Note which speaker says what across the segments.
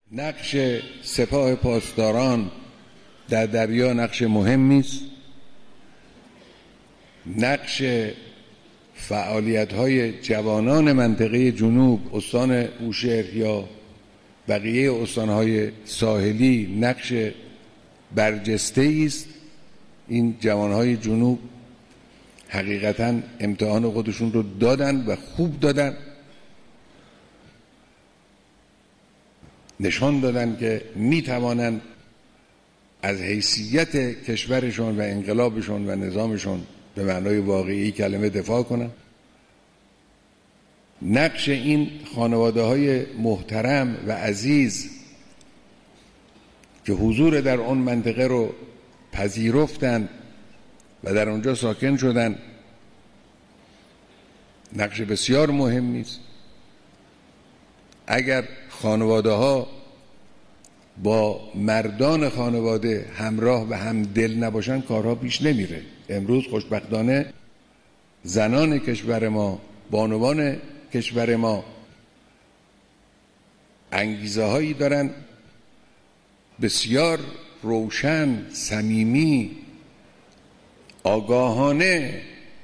Speaker 1: نقش سپاه پاسداران در دریا نقش مهمی است. نقش فعالیت‌های جوانان منطقه جنوب، استان بوشهر یا بقیه استان‌های ساحلی نقش برجسته‌ای است. این جوان‌های جنوب حقیقتاً امتحان خودشون رو دادن و خوب دادن، نشان دادن که میتوانند از حیثیت کشورشون و انقلابشون و نظامشون به معنای واقعی کلمه دفاع کنند. نقش این خانواده‌های محترم و عزیز که حضور در اون منطقه رو پذیرفتند و در اونجا ساکن شدند نقش بسیار مهمی است. اگر خانواده‌ها با مردان خانواده همراه و همدل نباشن کارها پیش نمیره. امروز خوشبختانه زنان کشور ما، بانوان کشور ما انگیزه هایی دارن بسیار روشن، صمیمی، آگاهانه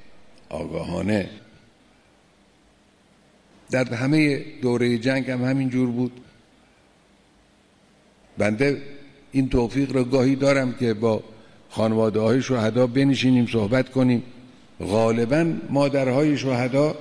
Speaker 1: در همه دوره جنگ هم همین جور بود. بنده این توفیق را گاهی دارم که با خانواده‌های شهدا بنشینیم صحبت کنیم. غالباً مادرهای شهدا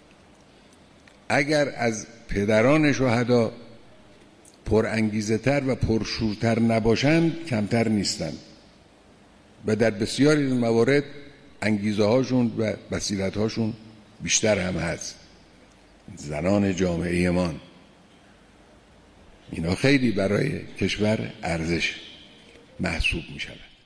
Speaker 1: اگر از پدران شهدا پرانگیزه تر و پرشورتر نباشند کمتر نیستند و در بسیاری از موارد انگیزه هاشون و بصیرت هاشون بیشتر هم هست. زنان جامعه ما اینا خیلی برای کشور ارزش محسوب می شود.